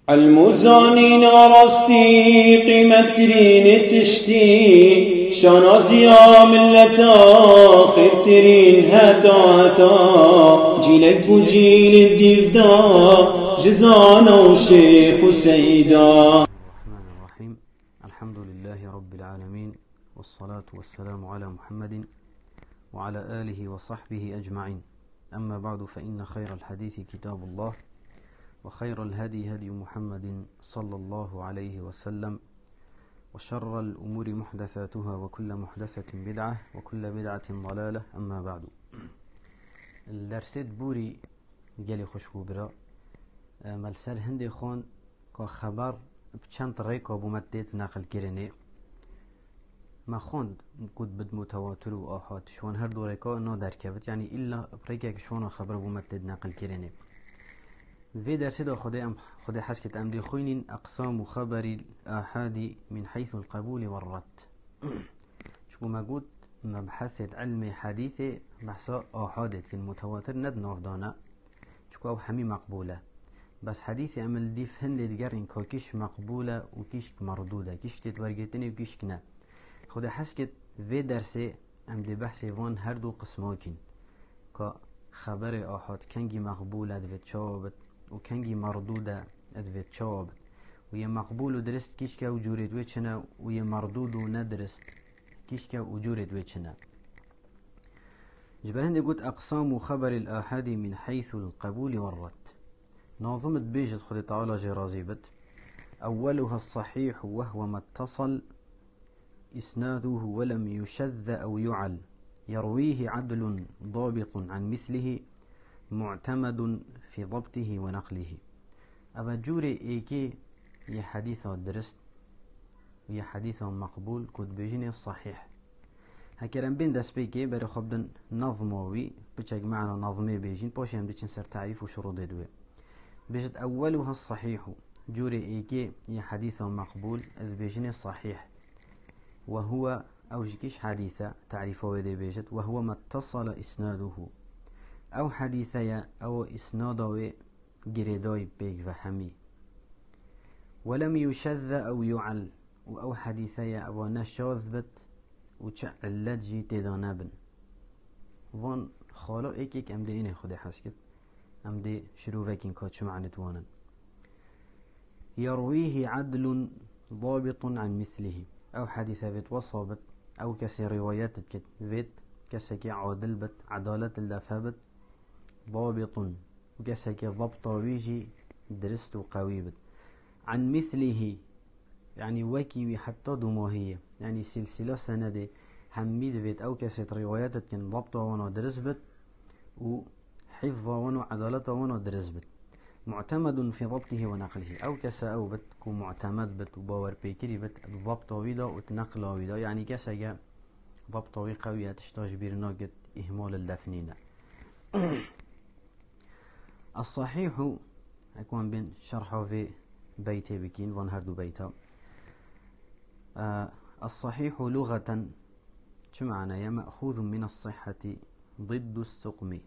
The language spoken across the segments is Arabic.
المزانی نارستی قیمت ترین تشتی شانازیا ملتا خیرترین هتا جیلک و جیل دیودا جزانا و شیخ و سیدا. الرحمن الرحيم. الحمد لله رب العالمين، والصلاة والسلام على محمد وعلى آله وصحبه أجمعين. أما بعد، فإن خير الحديث كتاب الله، وخير الهدي هدي محمد صلى الله عليه وسلم، وشر الأمور محدثاتها، وكل محدثة بدعة، وكل بدعة ضلالة. أما بعد، الدرسات بوري جالي خوشبو برا ملسر هندي خون که خبر بچند طریقه بومدت نقل کرنه ما خوند قد بد متواتر و آحاد شون هر دو ریکا نا درکبت، یعنی الا طریقه که شون خبر بومدت نقل کرنه. في درس دا خدای حسكت أمدي خوين أقسام خبر الآحاد من حيث القبول والرد. شو ما قلت مبحث علم حديث بحثا آحادت المتواتر ند نافدانا شو أو حمي مقبولة، بس حديث عمل ديف هند ديگر إن كيش مقبولة وكيش مردودة، كيش تتورجتني وكيش كنا. خدای حسكت في درس أمدي بحث وان هر دو قسماكين كخبر آحاد كنجي مقبولة دفت شابت و کنگی مردوده ادوید چاب و یه مقبول و درست کیش که وجورید وچنه و یه مردود و ندرست کیش که وجورید وچنه. جبرهنده قلت أقسام خبر الآحاد من حيث القبول والرد. ناظمت بيجت خد تعالى جرازيبت أولها الصحيح وهو ما اتصل إسناده ولم يشذ أو يعل، يرويه عدل ضابط عن مثله معتمد في ضبطه ونقله. أبا جوري إيكي يا حديث درست ويا حديث مقبول كود بيجيني الصحيح. هكذا بين دس بيكي بري خبدن نظموي بتشاق معنا نظمي بيجين بوشي هم ديشن سر تعريف وشروط دوي. بيجد أولها الصحيح جوري إيكي يا حديث مقبول إذ بيجيني الصحيح، وهو أوجكيش حديثة تعريفه ودي بيجد وهو ما اتصل إسناده أو حديثيا أو إسناده جريداي بيك وحمي، ولم يشذ أو يعل أو حديثيا أو نشاذ بت وتشعلت جي تدانبن. وان خالو ايك أمدي إني خدي حسكت أمدي شروفكين كاتش معنتوانا. يرويه عدل ضابط عن مثله أو حديثة بت وصابت أو كسي روايات بت كسي عادل بت عدالة اللافبت ضابط وكسك ضبط ويجي درست وقويبت عن مثله، يعني وكي حتى دماهية، يعني سلسلة سندة حميد بيت أو كسيت روايات كان ضبط وانا درسبت وحفظ وانا عدالة وانا درسبت معتمد في ضبطه ونقله، أو كسا أو بت كو معتمد بت وباور بيكري بت الضبط ويدا وتنقل ويدا، يعني كسا ضبط وقوية تشتاج بيرناقة إهمال الدفنين. الصحيح يكون بين شرحه في بيتي بكين وان هردو بيتا. الصحيح لغة شو معنى؟ مأخوذ من الصحة ضد السقم.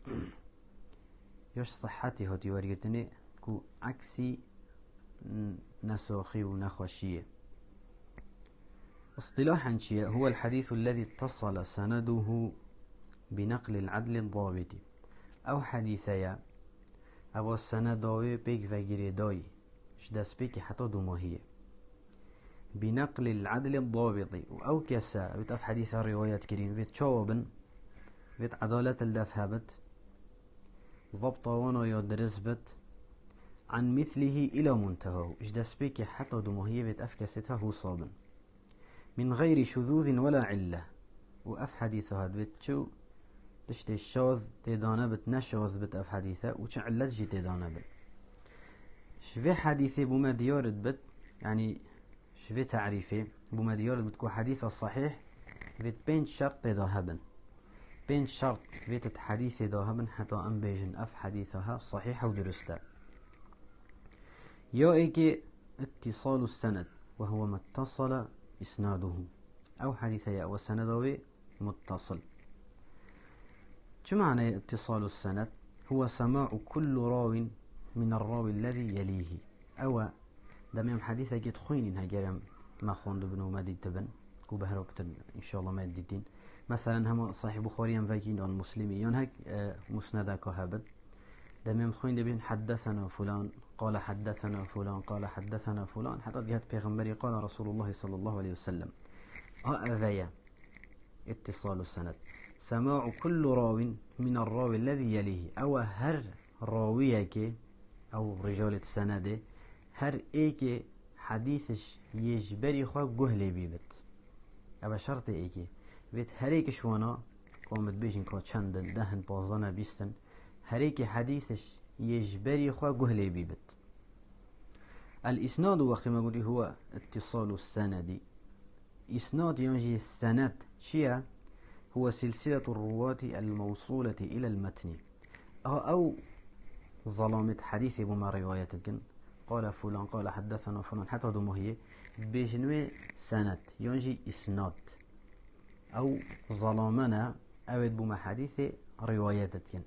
يش صحتي هاتي وريتني كو عكسي نسوخي ونخوشية. اصطلاحا شيء هو الحديث الذي اتصل سنده بنقل العدل الضابط أو حديثيا أو السنداوي بيك وغيري داي شدس بيك حتى دماهية بنقل العدل الضابط أو كسا بتف حديث الروايات كريم بيت شوابن بيت عدالة الدفهبت ضبط وانا يدرس بت عن مثله إلى منتهى شدس بيك حتى دماهية بيت أفكستها هو صابن من غير شذوذ ولا علة. وأف حديثها بيت شو تشتي الشاذ تدانا بت نشاذ بت أف حديثة وتشعلت جي تدانا بت شفي حديثي بما ديارت بت، يعني شفي تعريفي بما ديارت بتكو حديث الصحيح بت بين شرط تداهبن، بين شرط بيت حديث تداهبن حتى أن بيجن أف حديثها صحيحة ودرستا. يا إيكي اتصال السند وهو ما اتصل إسناده أو حديثي أو السندوي متصل. شو معنى اتصال السند؟ هو سماع كل راو من الراوي الذي يليه، أو دميم حديثة جيت خوين هجرم ما خوند بنو ما دي تبن كو بهروبتن إن شاء الله ما يدين مثلا هم صحيح بخاري فاكين عن مسلمين هيك مسندا كهبت دميم خوين دبين حدثنا فلان قال حدثنا فلان قال حدثنا فلان حتى جهت بيغمبري قال رسول الله صلى الله عليه وسلم هذا اتصال السند سماع كل راو من الراوي الذي يليه أو هر راويك أو رجال السند هر ايك حديثش يجبري خوا جهلي بيبت أبا شرط ايك بيت هر ايك شوانا قامت بيجن كا چند دهن بازانا بيستن هر ايك حديثش يجبري خوا جهلي بيبت. الإسناد وقت ما قلت هو اتصال السند. إسناد ينجي السند شيء هو سلسلة الرواة الموصولة إلى المتن أو ظلامة حديث بما روايتك قال فلان قال حدثنا فلان حتى دمه بجنوي سند ينجي إسناد أو ظلامنا أود بما حديث روايتك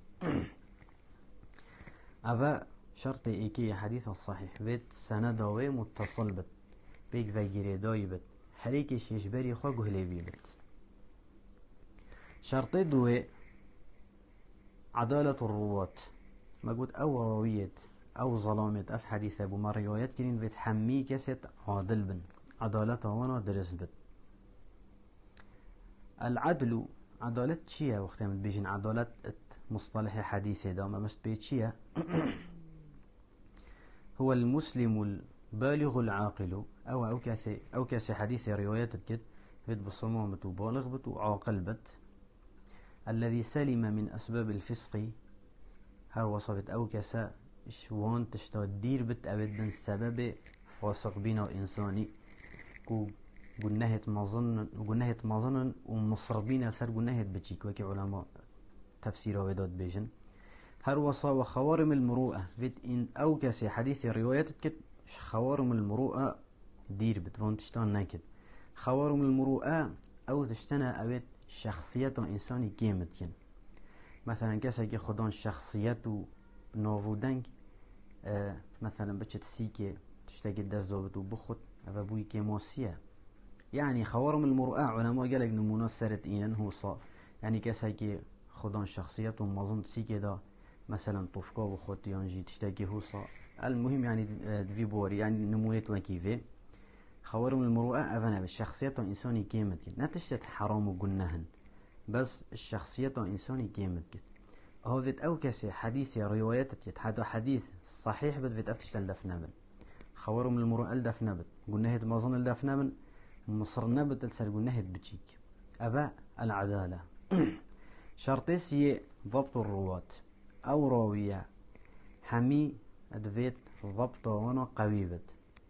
أفا شرط إيكي حديث الصحيح بيت سندوي متصل بت بيك فاجري دايبت حريكش يجبري خوا قهلي بيبت. شرط دوي عدالة الرواة ما قلت أو راوية أو ظلامة أف حديثة بما روايات كرين بتحمي كست عادل بن عدالته وانا درس بت. العدل عدالة شيا وقت ما بيجن عدالة مصطلح حديثة دا ما مست بيت شيا هو المسلم البالغ العاقل أو كاسي حديث روايات كد بيت بصمامة وبالغ بت وعاقل بت الذي سلم من أسباب الفسق هر وصفت أو كاسا شوان تشتا دير بت أبدا سبب فاسق بنا إنساني كو جنهت مظن ومصربين سر جنهت بتشيك وكي علماء تفسير وداد بيجن هر وصا وخوارم المروءة بت إن أو كاسي حديث روايات كت خوارم المروءة دير بت وان تشتان ناكد خوارم المروءة أو تشتنا أبد شخصية إنساني جيمت ين مثلا كاسا كي خدان شخصيته نوفودنك مثلا بچت سيكي تشتاقي داز دوبتو بخد أفابوي كيموسيا يعني خوارم المروءة علماء قالك نمونا سرت إينان هو صار يعني كاسا كي خدان شخصيته مظن سيكي دا مثلا طفقا بخد ينجي تشتاقي هو صار المهم يعني دفي بوري يعني نمونيت وكيفي خوارم المروءة أفنا بالشخصية إنساني جيمت كد نتشتت حرام وقنهن بس الشخصية إنساني جيمت كد هو فيت أو كسي حديث روايات هذا حديث صحيح بد فيت أفتش الدفنابن خوارم المروءة الدفنابن قنهت مظن الدفنابن مصر نبت السر قنهت بتشيك أبا العدالة شرطيسي ضبط الرواة أو راوية حمي أدفيت ضبط وانا قويبت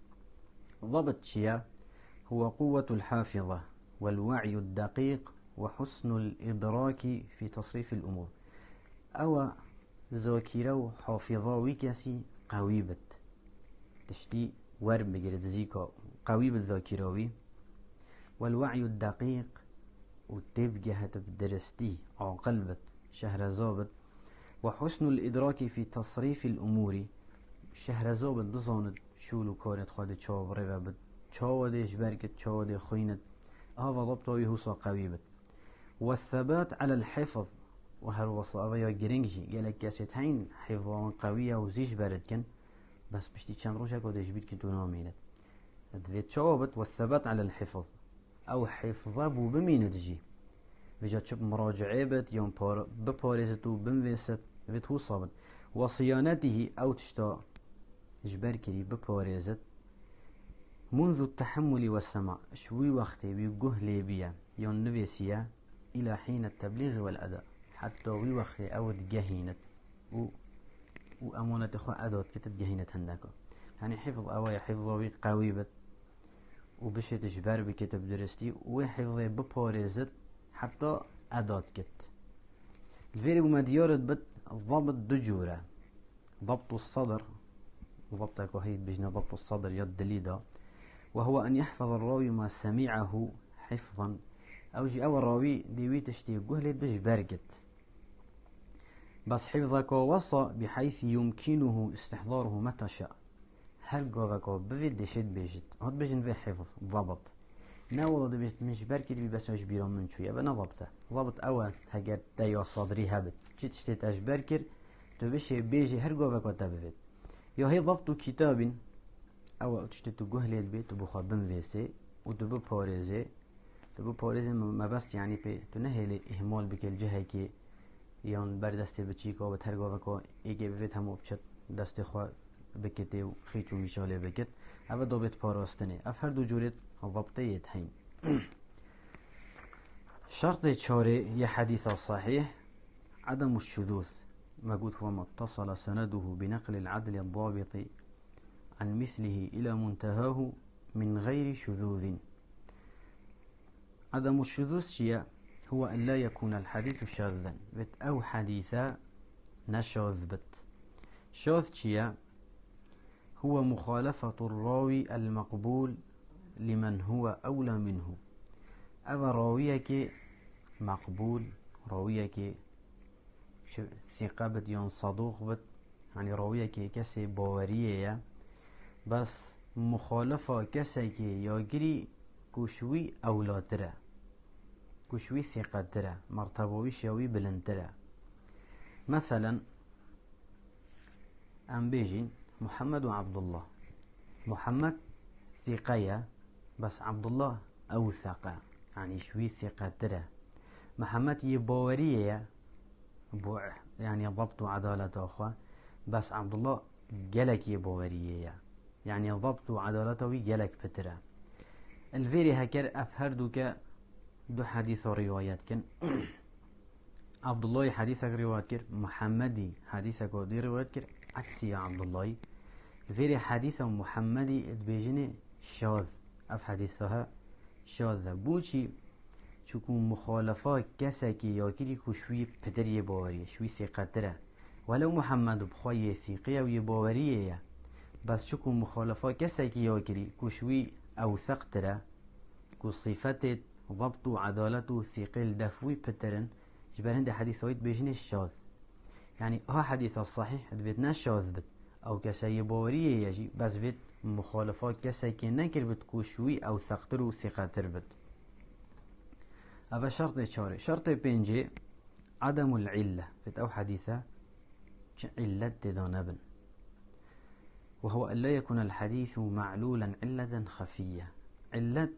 ضبط شيا هو قوة الحافظة والوعي الدقيق وحسن الإدراك في تصريف الأمور أو ذاكرة حافظة وكاسي قويبت تشتي ورم بجرد زيكا قويب الذاكراوي والوعي الدقيق وتبجهت بدرستي عقلبت شهرزابت وحسن الإدراك في تصريف الأمور شهرزابت بزاند شولو كانت خادت شابره بد شاودش بركت شاود خوينت هذا ضبطه يهوصا قويبت والثبات على الحفظ وهر وصابه يا جرينجي قالك كاسيت هين حفظان قوية وزيش بارد كن بس بشتي كان روشك وديش بيت كنتو نامينت ادفيت شابت والثبات على الحفظ او حفظه بو بمين تجي بجات شب مراجعه بت يوم ببارزتو بمويست بيت هو صابت وصيانته او تشتا جبر كري ببارزت منذ التحمل والسماع شوي وقتي بيقه ليبيا يون نفيسيا الى حين التبليغ والاداء حتى وي وقتي او تجهينت وأمانة إخوة أدوات كتب جهينة هنداكو يعني حفظ أوايا حفظوي قويبت وبشت جبار بكتب درستي وحفظي ببارزت حتى أدوات كت الفيري بما ديارت بت ضبط دجورة ضبط الصدر ضبطك وهيد بجنا ضبط الصدر يد دليدا وهو أن يحفظ الراوي ما سمعه حفظا أو جي أول راوي ديوي تشتي قهلت بجبار كت بس حفظك وصى بحيث يمكنه استحضاره متى شاء هل قوغاكو بفيد دشت بيجت هاد بيجن في حفظ ضبط نا والله دبيت مش بركي بي بس مش بيرون من شوية بنا ضبطه ضبط أول هجر دايو صدري هبت جيت اشتيت اش بركر تبشي بيجي هل قوغاكو تبفيد يو هي ضبط كتاب أو تشتيت جهل البيت وبخا بنفيسي وتبو بوريزي تبو بوريزي ما بس يعني بي تنهي لي إهمال بك الجهة كي يون بردستي بتشيكو بتهرقو بكو إيجي بفيت همو بشت دستي خوا بكتي وخيتو ميشالي بكت أبا دو بيت باراستني أفهر دو جوريت ضبطية هين شرط تشاري يا حديث الصحيح عدم الشذوذ ما قلت هو ما اتصل سنده بنقل العدل الضابط عن مثله إلى منتهاه من غير شذوذ. عدم الشذوذ شيء هو أن لا يكون الحديث شاذا بت أو حديثا نشاذ بت شاذ شيء هو مخالفة الراوي المقبول لمن هو أولى منه أبا راويك مقبول راويك ثقة بت ين صدوق بت يعني راويك كسي باورية بس مخالفة كسي كي يجري كشوي أولى ترى كشوي ثقة ترى مرتبوي شوي بلندرة مثلا أم بيجين محمد وعبد الله محمد ثقية بس عبد الله أوثق يعني شوي ثقة ترى محمد يبورية يعني ضبط وعدالة أخوة بس عبد الله جلك يبورية يعني ضبط وعدالته جلك بترى الفيري هكر أفهردك دو حديث روايات كن عبد الله حديثك روايات كر محمدي حديثك ودي روايات كر عكسي يا عبد الله الفيري حديث محمدي بيجني شاذ أف حديثها شاذ بوشي چون مخالفات كساكي ياكلي كشوي بدر يباوري شوي ثقة ترى ولو محمد بخوي ثقية ويباورية بس چون مخالفات كساكي ياكلي كشوي أوثق ترى كصفات ضبط وعدالة ثقيل دفوي بترن جبر هند حديث ويد بيجني الشاذ يعني ها حديث الصحيح بيتنا شاذ بت أو كسا يباورية يجي بس بيت مخالفات كساكي نكر بت كشوي أوثق تر وثقة تر بت هذا شرط شاري شرط بينجي عدم العلة بت أو حديثة علة تدانبن وهو أن لا يكون الحديث معلولا علة خفية علة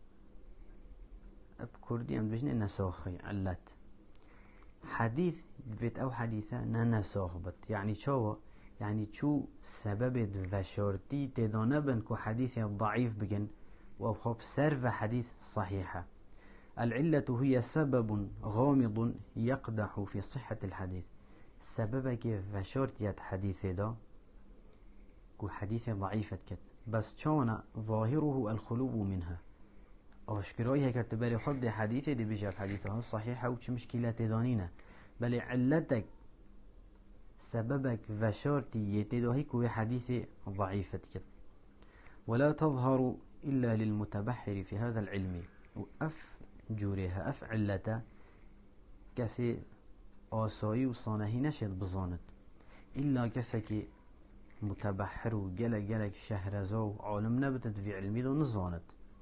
بكردي أم بجني نساخي علة حديث بت أو حديثة ننساخ بت يعني شو يعني شو سبب فشورتي تدانبن كو حديث ضعيف بجن وخب سرف حديث صحيحة العلة هي سبب غامض يقدح في صحة الحديث سببك فشورتيات حديث دا كو حديث ضعيفة كت بس كان ظاهره الخلو منها أشكراي هيك تبالي خد حديثي دي بيجاب حديثها صحيحة وش مشكلة دانينا بل علتك سببك فشورتي يتداهي كو حديث ضعيفة كت ولا تظهر إلا للمتبحر في هذا العلم وأف جوريها أف علته كسي آساي وصانهي نشد بزانت إلا كسي متبحر وجلك شهرزو عالم نبتت في علمي دو نزانت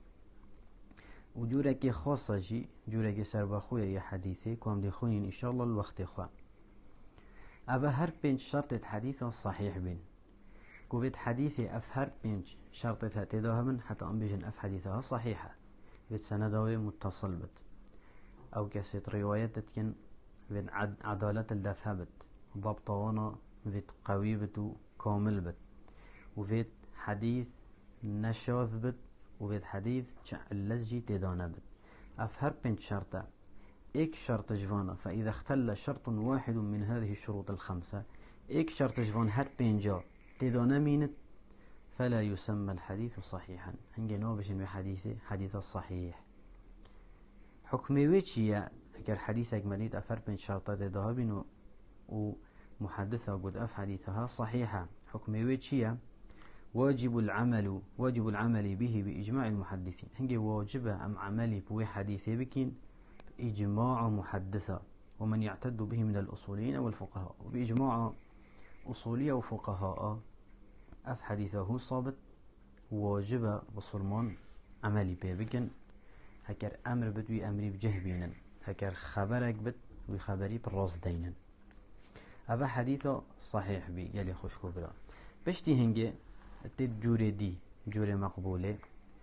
وجورك خاصة جي جورك سربخوية يا حديثي كوام دي خوين إن شاء الله الوقت خوا أبا هر بينج شرطة حديث صحيح بين كوبيت حديثي أف هر بينج شرطة تداها من حتى أنبيجن أف حديثها صحيحة بيت سندوي متصل بت أو كسيت روايات تكن بيت عدالة الدفع بت ضبطوانا بيت قوي بت كامل بت وبيت حديث نشاذ بت وبيت حديث اللزجي تدانا بت أفهر بنت شرطة إيك شرط جوانا فإذا اختل شرط واحد من هذه الشروط الخمسة إيك شرط جوان هر بنجا تدانا مينت فلا يسمى الحديث صحيحا هنجي نوبش انو حديث الصحيح حكمي ويتشي اگر حديثك مليد افر بين شرطات دهابين ومحدثة قد اف حديثها صحيحة حكمي ويتشي واجب العمل به بإجماع المحدثين هنجي واجبة ام عملي بوي حديثي بكين إجماع محدثة ومن يعتد به من الأصوليين والفقهاء وبإجماع أصولية وفقهاء اف حديثه صابت واجب بصرمان عملي بيبكن هكر امر بدوي امري بجهبينا هكر خبرك بد وخبري بالراس دينا هذا حديثه صحيح بي يلي خوشكو بلا بشتي هنجي التيت جوري دي جوري مقبولة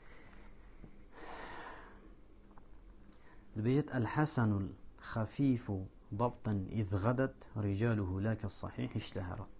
بيجت الحسن الخفيف ضبطا إذ غدت رجاله لا كالصحيح اشتهرت.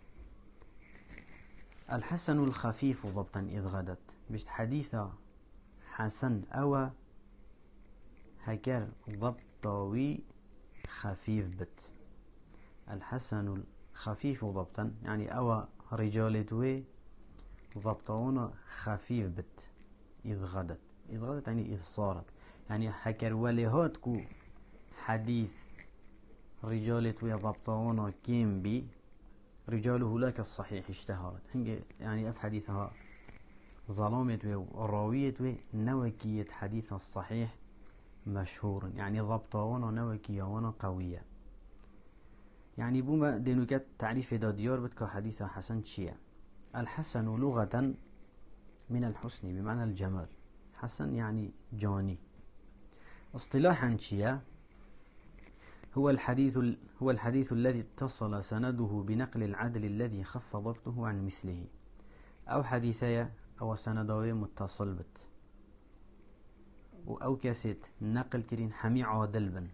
الحسن الخفيف ضبطا إذ غدت بيجت حديثة حسن أو هكر ضبطوي خفيف بت. الحسن الخفيف ضبطا يعني أو رجالتوي ضبطون خفيف بت إذ غدت. إذ غدت يعني إذ صارت يعني حكر وليهاتكو حديث رجالتوي ضبطون كيم بي رجاله لك الصحيح اشتهرت يعني أف حديثها ظلامتوي وراويتوي نوكية حديث الصحيح مشهور يعني ضبطون نوكية وانا قوية يعني بوما دينوكات تعريف دا ديار بتكو حديثة حسن شيء. الحسن لغة من الحسن بمعنى الجمال حسن يعني جاني. اصطلاحا شيء هو الحديث الذي اتصل سنده بنقل العدل الذي خف ضبطه عن مثله أو حديثية أو سندوي متصل بت أو كاسيت نقل كرين حمي عادل بن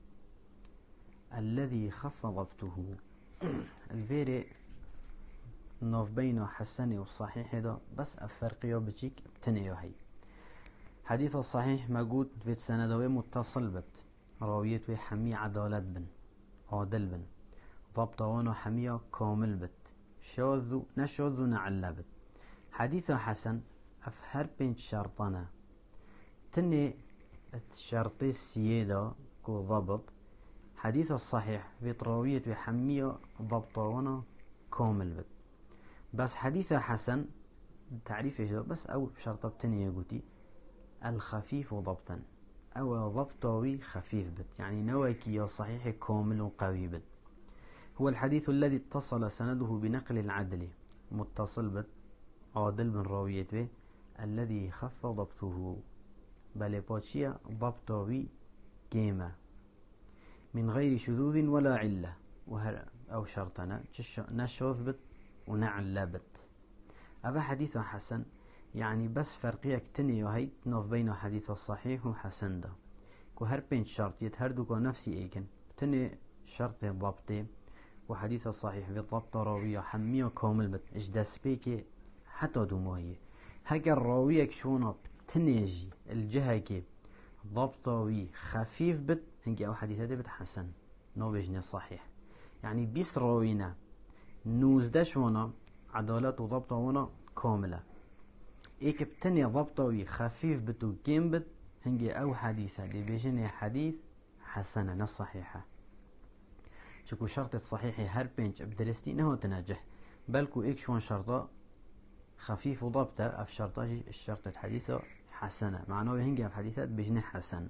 الذي خف ضبطه الفيري نوف بين حسن والصحيح ده بس الفرقية بتشيك بتنيو هي حديث الصحيح موجود في سندوي متصل بت راويته حمي عدالة بن عادل بن ضبطه وانا حمية كامل بت شاذ نشاذ نعلى بت. حديث حسن أفهر بين شرطنا تني الشرطي السيادة كو ضبط. حديث الصحيح في راويته حمية ضبطه وانا كامل بت. بس حديث حسن تعريف ايش بس او شرطة بتنية قوتي الخفيف ضبطا او ضبطوي خفيف بت يعني نوكي صحيح كامل وقوي بت. هو الحديث الذي اتصل سنده بنقل العدل متصل بت عادل بن راويته الذي خف ضبطه بل باتشيا ضبطوي كيما من غير شذوذ ولا علة وهر او شرطنا نشوذ بت ونعلى بت. أبا حديث حسن يعني بس فرقية كتني وهي نوف بين حديث الصحيح وحسن ده كو هر بين شرط يتهردو كو نفسي ايكن تني شرط ضبطي وحديث الصحيح بالضبط راوية حمية كامل بت اجدس بيكي حتى دوموهي هكا الراوية كشونا بتنيجي الجهة كي ضبطوي خفيف بت هنكي او حديثة دي بت حسن نو بجني الصحيح يعني بيس راوينا نوزدش وانا عدالة وضبطه وانا كاملة ايك بتني ضبطه خفيف بتو كيم بت هنجي او حديثة دي بيجيني حديث حسنة نصحيحة شكو شرط الصحيح هر بينج بدرستي نهو تناجح بلكو ايك شوان شرطة خفيف وضبطه اف شرطة الشرط الحديثة حسنة معناه هنجي اف حديثات بيجيني حسن.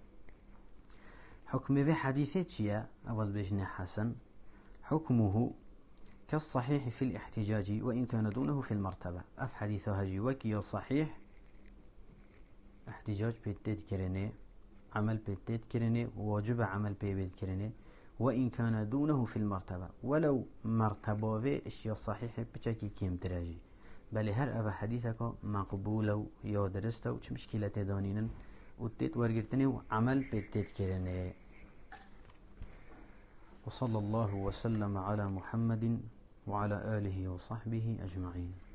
حكم بحديثة شيا اول بيجيني حسن حكمه كالصحيح في الاحتجاج وإن كان دونه في المرتبة. أف حديثها جيوكي صحيح احتجاج بيتيت كريني عمل بيتيت كريني واجب عمل بيتيت كريني وإن كان دونه في المرتبة ولو مرتبة في اشياء صحيح بشكل كيم تراجي بل هر أبا حديثك مقبولة يا درسته وش مشكلة دانين وتيت ورقرتني وعمل بيتيت كريني. وصلى الله وسلم على محمد وعلى آله وصحبه أجمعين.